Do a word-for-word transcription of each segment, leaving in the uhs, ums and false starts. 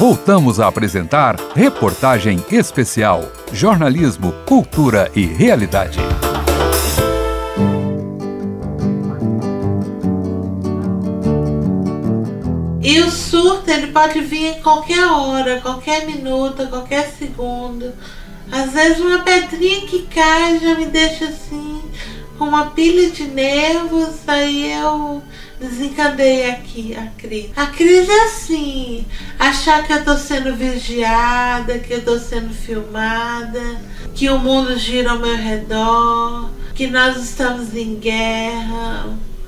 voltamos a apresentar Reportagem Especial. Jornalismo, cultura e realidade. E o surto, ele pode vir em qualquer hora, qualquer minuto, qualquer segundo. Às vezes uma pedrinha que cai já me deixa assim, com uma pilha de nervos, aí eu desencadeio aqui a crise. A crise é assim, achar que eu tô sendo vigiada, que eu tô sendo filmada, que o mundo gira ao meu redor, que nós estamos em guerra,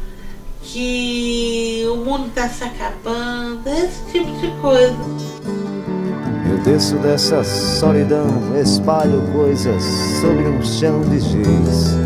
que o mundo está se acabando, esse tipo de coisa. Eu desço dessa solidão, espalho coisas sobre um chão de giz.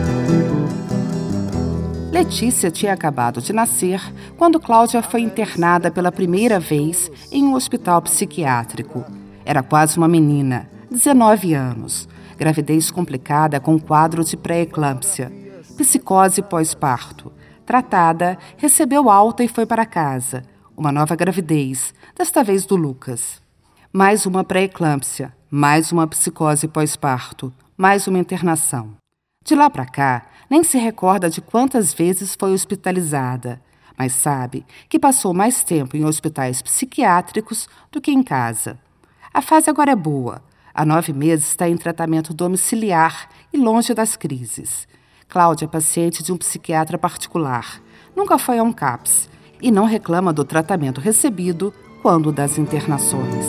Letícia tinha acabado de nascer quando Cláudia foi internada pela primeira vez em um hospital psiquiátrico. Era quase uma menina, dezenove anos, gravidez complicada com quadro de pré-eclâmpsia, psicose pós-parto. Tratada, recebeu alta e foi para casa. Uma nova gravidez, desta vez do Lucas. Mais uma pré-eclâmpsia, mais uma psicose pós-parto, mais uma internação. De lá para cá, nem se recorda de quantas vezes foi hospitalizada, mas sabe que passou mais tempo em hospitais psiquiátricos do que em casa. A fase agora é boa. Há nove meses está em tratamento domiciliar e longe das crises. Cláudia é paciente de um psiquiatra particular. Nunca foi a um CAPS e não reclama do tratamento recebido quando das internações.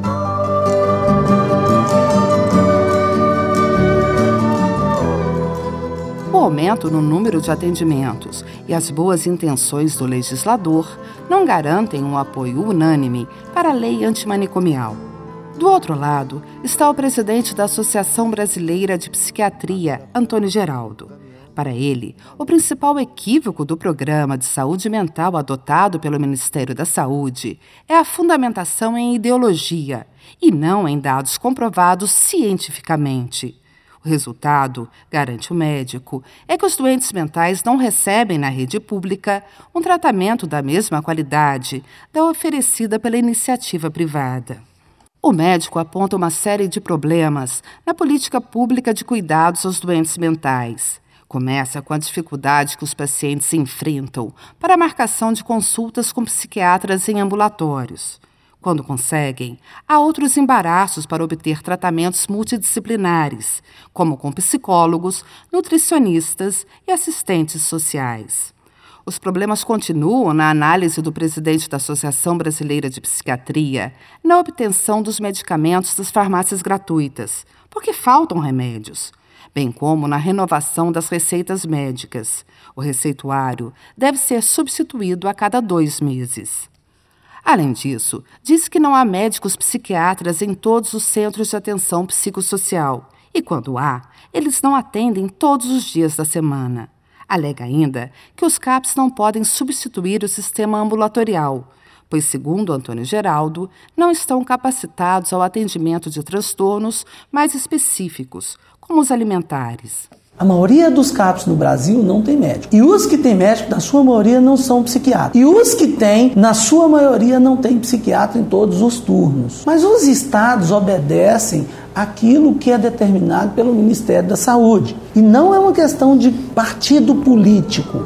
O aumento no número de atendimentos e as boas intenções do legislador não garantem um apoio unânime para a lei antimanicomial. Do outro lado está o presidente da Associação Brasileira de Psiquiatria, Antônio Geraldo. Para ele, o principal equívoco do programa de saúde mental adotado pelo Ministério da Saúde é a fundamentação em ideologia e não em dados comprovados cientificamente. O resultado, garante o médico, é que os doentes mentais não recebem na rede pública um tratamento da mesma qualidade da oferecida pela iniciativa privada. O médico aponta uma série de problemas na política pública de cuidados aos doentes mentais. Começa com a dificuldade que os pacientes enfrentam para a marcação de consultas com psiquiatras em ambulatórios. Quando conseguem, há outros embaraços para obter tratamentos multidisciplinares, como com psicólogos, nutricionistas e assistentes sociais. Os problemas continuam na análise do presidente da Associação Brasileira de Psiquiatria na obtenção dos medicamentos das farmácias gratuitas, porque faltam remédios, bem como na renovação das receitas médicas. O receituário deve ser substituído a cada dois meses. Além disso, diz que não há médicos psiquiatras em todos os centros de atenção psicossocial e, quando há, eles não atendem todos os dias da semana. Alega ainda que os CAPS não podem substituir o sistema ambulatorial, pois, segundo Antônio Geraldo, não estão capacitados ao atendimento de transtornos mais específicos, como os alimentares. A maioria dos CAPS no Brasil não tem médico. E os que têm médico, na sua maioria, não são psiquiatras. E os que têm, na sua maioria, não tem psiquiatra em todos os turnos. Mas os estados obedecem aquilo que é determinado pelo Ministério da Saúde. E não é uma questão de partido político.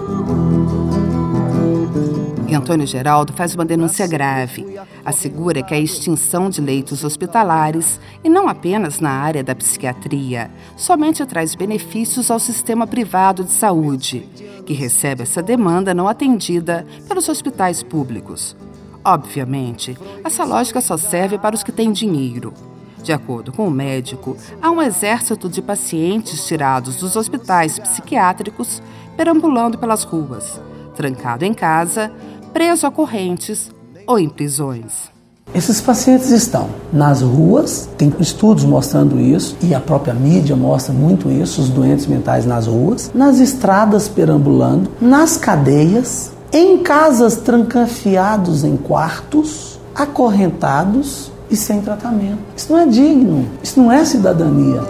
E Antônio Geraldo faz uma denúncia grave. Assegura que a extinção de leitos hospitalares, e não apenas na área da psiquiatria, somente traz benefícios ao sistema privado de saúde, que recebe essa demanda não atendida pelos hospitais públicos. Obviamente, essa lógica só serve para os que têm dinheiro. De acordo com o médico, há um exército de pacientes tirados dos hospitais psiquiátricos perambulando pelas ruas, trancado em casa, preso a correntes ou em prisões. Esses pacientes estão nas ruas, tem estudos mostrando isso, e a própria mídia mostra muito isso, os doentes mentais nas ruas, nas estradas perambulando, nas cadeias, em casas trancafiados em quartos, acorrentados e sem tratamento. Isso não é digno, isso não é cidadania.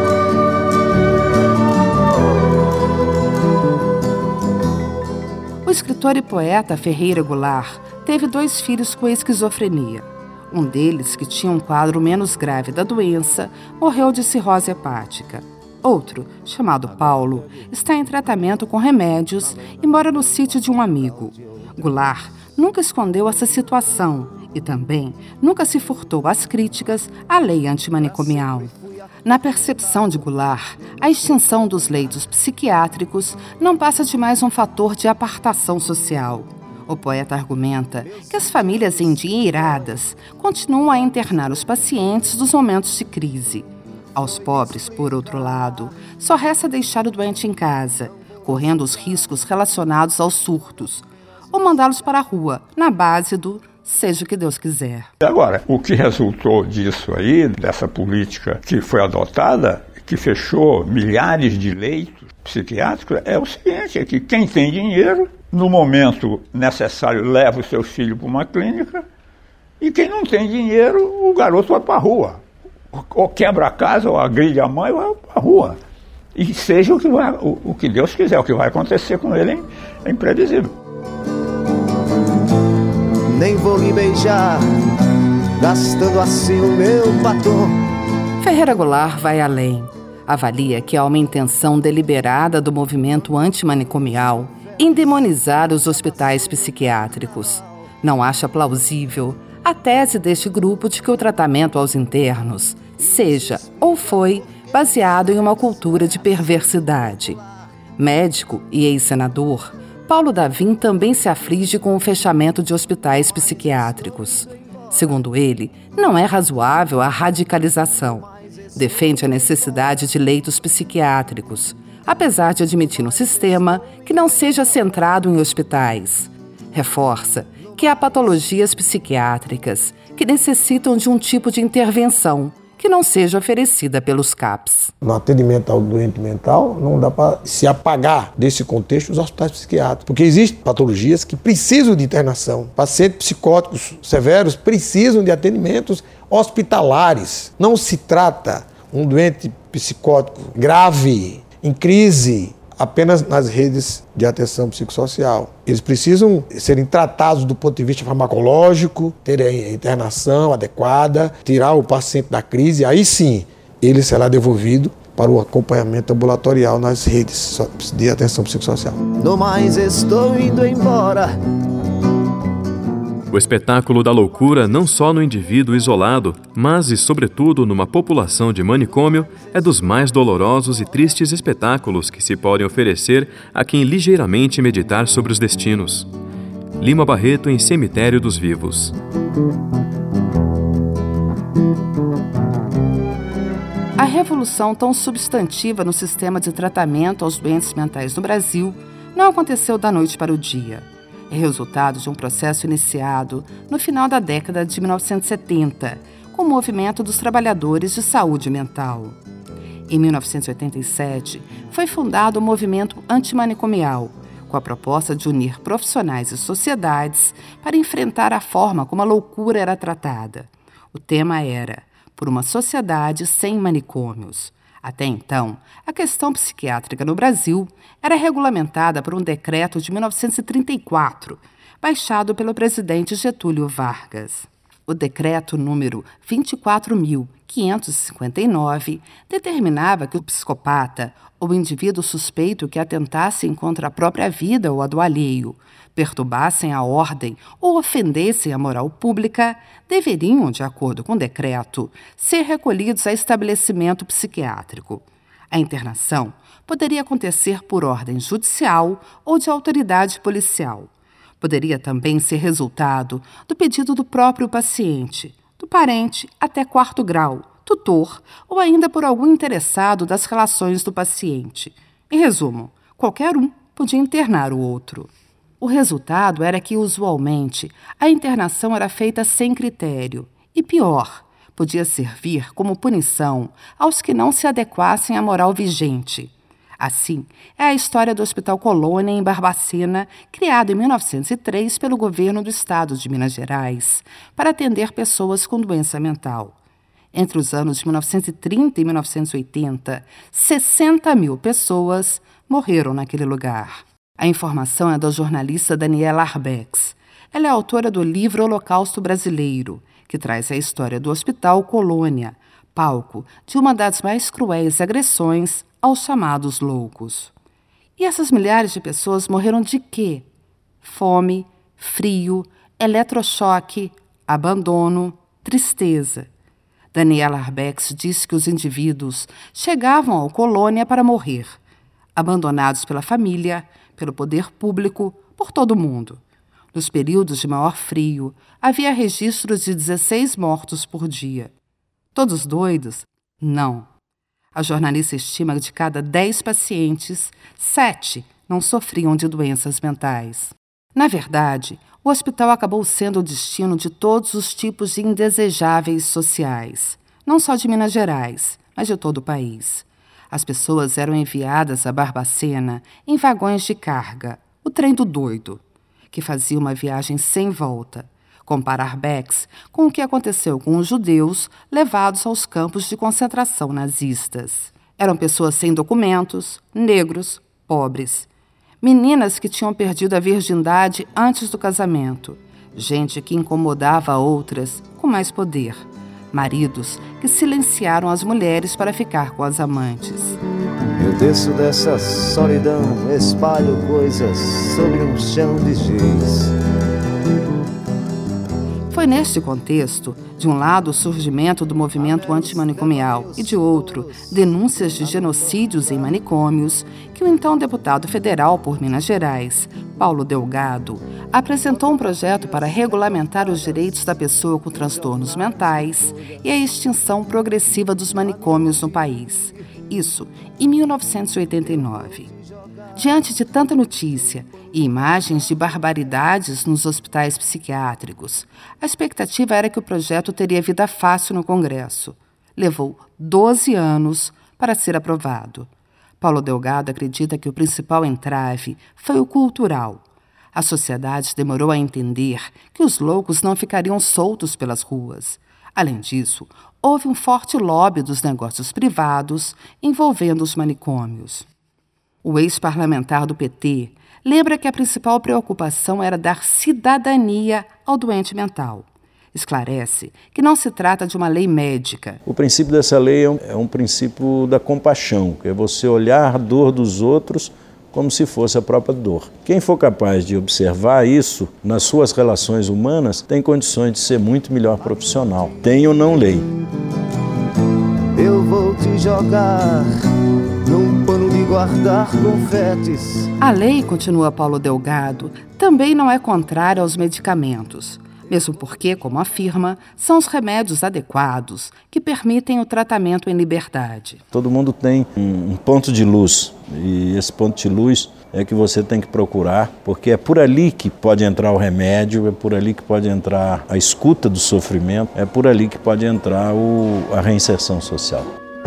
O O escritor e poeta Ferreira Goulart teve dois filhos com esquizofrenia. Um deles, que tinha um quadro menos grave da doença, morreu de cirrose hepática. Outro, chamado Paulo, está em tratamento com remédios e mora no sítio de um amigo. Goulart nunca escondeu essa situação e também nunca se furtou às críticas à lei antimanicomial. Na percepção de Goulart, a extinção dos leitos psiquiátricos não passa de mais um fator de apartação social. O poeta argumenta que as famílias endinheiradas continuam a internar os pacientes nos momentos de crise. Aos pobres, por outro lado, só resta deixar o doente em casa, correndo os riscos relacionados aos surtos, ou mandá-los para a rua, na base do seja o que Deus quiser. Agora, o que resultou disso aí, dessa política que foi adotada, que fechou milhares de leitos psiquiátricos, é o seguinte, é que quem tem dinheiro, no momento necessário, leva o seu filho para uma clínica, e quem não tem dinheiro, o garoto vai para a rua. Ou quebra a casa, ou agride a mãe, ou vai para a rua. E seja o que, vai, o, o que Deus quiser, o que vai acontecer com ele é, é imprevisível. Nem vou lhe beijar, gastando assim o meu batom. Ferreira Goulart vai além. Avalia que há uma intenção deliberada do movimento antimanicomial em demonizar os hospitais psiquiátricos. Não acha plausível a tese deste grupo de que o tratamento aos internos seja ou foi baseado em uma cultura de perversidade. Médico e ex-senador, Paulo Davim também se aflige com o fechamento de hospitais psiquiátricos. Segundo ele, não é razoável a radicalização. Defende a necessidade de leitos psiquiátricos, apesar de admitir um sistema que não seja centrado em hospitais. Reforça que há patologias psiquiátricas que necessitam de um tipo de intervenção que não seja oferecida pelos C A Ps. No atendimento ao doente mental, não dá para se apagar desse contexto os hospitais psiquiátricos, porque existem patologias que precisam de internação. Pacientes psicóticos severos precisam de atendimentos hospitalares. Não se trata um doente psicótico grave, em crise, apenas nas redes de atenção psicossocial. Eles precisam serem tratados do ponto de vista farmacológico, ter a internação adequada, tirar o paciente da crise, aí sim ele será devolvido para o acompanhamento ambulatorial nas redes de atenção psicossocial. No mais estou indo embora. O espetáculo da loucura, não só no indivíduo isolado, mas e sobretudo numa população de manicômio, é dos mais dolorosos e tristes espetáculos que se podem oferecer a quem ligeiramente meditar sobre os destinos. Lima Barreto em Cemitério dos Vivos. A revolução tão substantiva no sistema de tratamento aos doentes mentais no Brasil não aconteceu da noite para o dia. É resultado de um processo iniciado no final da década de mil novecentos e setenta, com o movimento dos trabalhadores de saúde mental. Em mil novecentos e oitenta e sete, foi fundado o movimento antimanicomial, com a proposta de unir profissionais e sociedades para enfrentar a forma como a loucura era tratada. O tema era Por uma Sociedade Sem Manicômios. Até então, a questão psiquiátrica no Brasil era regulamentada por um decreto de mil novecentos e trinta e quatro, baixado pelo presidente Getúlio Vargas. O decreto número vinte e quatro mil quinhentos e cinquenta e nove determinava que o psicopata ou indivíduo suspeito que atentassem contra a própria vida ou a do alheio, perturbassem a ordem ou ofendessem a moral pública, deveriam, de acordo com o decreto, ser recolhidos a estabelecimento psiquiátrico. A internação poderia acontecer por ordem judicial ou de autoridade policial. Poderia também ser resultado do pedido do próprio paciente, do parente até quarto grau, tutor ou ainda por algum interessado das relações do paciente. Em resumo, qualquer um podia internar o outro. O resultado era que, usualmente, a internação era feita sem critério e, pior, podia servir como punição aos que não se adequassem à moral vigente. Assim, é a história do Hospital Colônia, em Barbacena, criado em mil novecentos e três pelo governo do estado de Minas Gerais, para atender pessoas com doença mental. Entre os anos de mil novecentos e trinta e mil novecentos e oitenta, sessenta mil pessoas morreram naquele lugar. A informação é da jornalista Daniela Arbex. Ela é autora do livro Holocausto Brasileiro, que traz a história do Hospital Colônia, palco de uma das mais cruéis agressões aos chamados loucos. E essas milhares de pessoas morreram de quê? Fome, frio, eletrochoque, abandono, tristeza. Daniela Arbex diz que os indivíduos chegavam ao Colônia para morrer, abandonados pela família, pelo poder público, por todo mundo. Nos períodos de maior frio, havia registros de dezesseis mortos por dia. Todos doidos? Não. A jornalista estima que de cada dez pacientes, sete não sofriam de doenças mentais. Na verdade, o hospital acabou sendo o destino de todos os tipos de indesejáveis sociais, não só de Minas Gerais, mas de todo o país. As pessoas eram enviadas a Barbacena em vagões de carga, o trem do doido, que fazia uma viagem sem volta. Compara Arbex com o que aconteceu com os judeus levados aos campos de concentração nazistas. Eram pessoas sem documentos, negros, pobres. Meninas que tinham perdido a virgindade antes do casamento. Gente que incomodava outras com mais poder. Maridos que silenciaram as mulheres para ficar com as amantes. Eu desço dessa solidão, espalho coisas sobre um chão de giz. Foi neste contexto, de um lado o surgimento do movimento antimanicomial e de outro, denúncias de genocídios em manicômios, que o então deputado federal por Minas Gerais, Paulo Delgado, apresentou um projeto para regulamentar os direitos da pessoa com transtornos mentais e a extinção progressiva dos manicômios no país. Isso em mil novecentos e oitenta e nove. Diante de tanta notícia e imagens de barbaridades nos hospitais psiquiátricos, a expectativa era que o projeto teria vida fácil no Congresso. Levou doze anos para ser aprovado. Paulo Delgado acredita que o principal entrave foi o cultural. A sociedade demorou a entender que os loucos não ficariam soltos pelas ruas. Além disso, houve um forte lobby dos negócios privados envolvendo os manicômios. O ex-parlamentar do P T lembra que a principal preocupação era dar cidadania ao doente mental. Esclarece que não se trata de uma lei médica. O princípio dessa lei é um princípio da compaixão, que é você olhar a dor dos outros como se fosse a própria dor. Quem for capaz de observar isso nas suas relações humanas tem condições de ser muito melhor profissional. Tem ou não lei. Eu vou te jogar num pano de guardar confetes. A lei, continua Paulo Delgado, também não é contrária aos medicamentos, mesmo porque, como afirma, são os remédios adequados que permitem o tratamento em liberdade. Todo mundo tem um ponto de luz, e esse ponto de luz é que você tem que procurar, porque é por ali que pode entrar o remédio, é por ali que pode entrar a escuta do sofrimento, é por ali que pode entrar o, a reinserção social.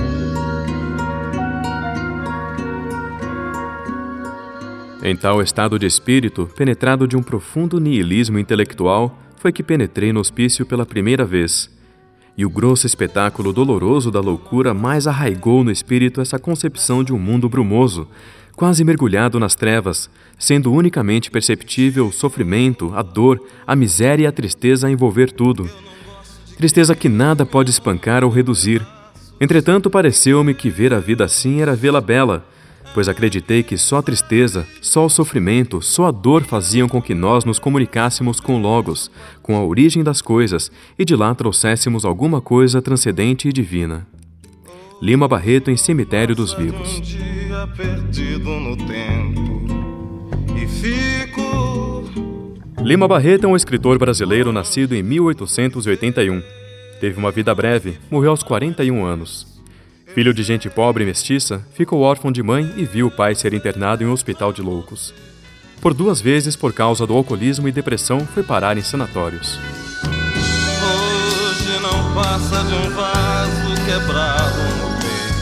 Em tal estado de espírito, penetrado de um profundo niilismo intelectual, foi que penetrei no hospício pela primeira vez. E o grosso espetáculo doloroso da loucura mais arraigou no espírito essa concepção de um mundo brumoso, quase mergulhado nas trevas, sendo unicamente perceptível o sofrimento, a dor, a miséria e a tristeza a envolver tudo. Tristeza que nada pode espancar ou reduzir. Entretanto, pareceu-me que ver a vida assim era vê-la bela, pois acreditei que só a tristeza, só o sofrimento, só a dor faziam com que nós nos comunicássemos com o Logos, com a origem das coisas, e de lá trouxéssemos alguma coisa transcendente e divina. Lima Barreto em Cemitério dos Vivos. Lima Barreto é um escritor brasileiro nascido em mil oitocentos e oitenta e um. Teve uma vida breve, morreu aos quarenta e um anos. Filho de gente pobre e mestiça, ficou órfão de mãe e viu o pai ser internado em um hospital de loucos. Por duas vezes, por causa do alcoolismo e depressão, foi parar em sanatórios. Hoje não passa de um vaso quebrado no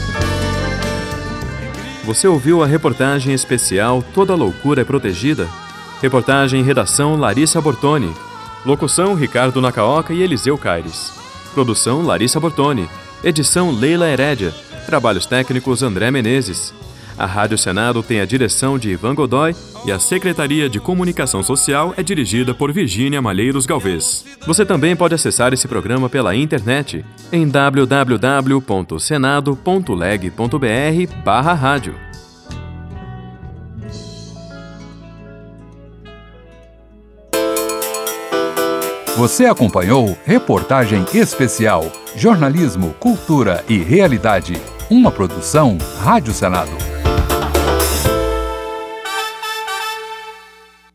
peito. Você ouviu a reportagem especial Toda Loucura é Protegida? Reportagem e redação Larissa Bortoni. Locução Ricardo Nacaoca e Eliseu Caires. Produção Larissa Bortoni. Edição Leila Herédia. Trabalhos técnicos André Menezes. A Rádio Senado tem a direção de Ivan Godoy e a Secretaria de Comunicação Social é dirigida por Virgínia Malheiros Galvez. Você também pode acessar esse programa pela internet em w w w ponto senado ponto leg ponto b r barra rádio. Você acompanhou Reportagem Especial, Jornalismo, Cultura e Realidade, uma produção Rádio Senado.